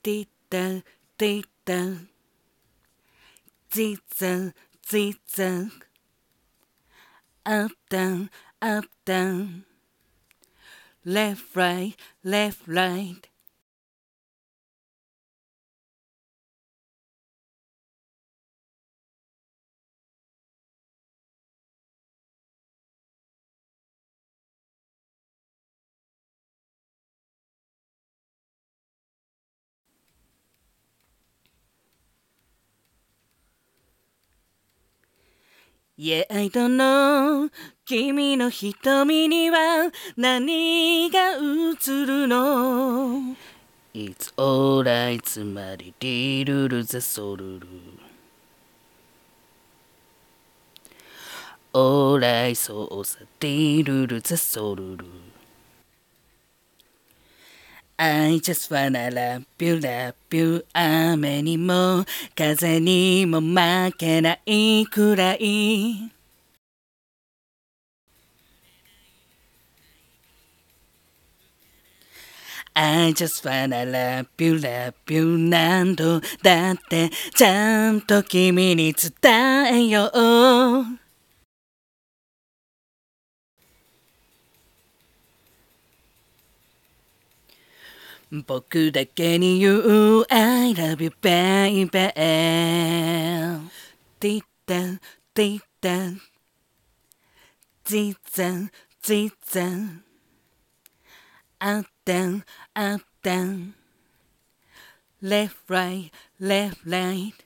Tita, tita, ziza, ziza, up, down, up, down, left, right, left, right. Yeah, I don't know 君の瞳には何が映るの It's alright つまりリルルザソルル Alright そうさリルルザソルル I just wanna love you, love you 雨にも風にも負けないくらいI just wanna love you, love you 何度だってちゃんと君に伝えよう僕だけに言う I love you baby ティッタティッタジザンジザン Up down up down left right left right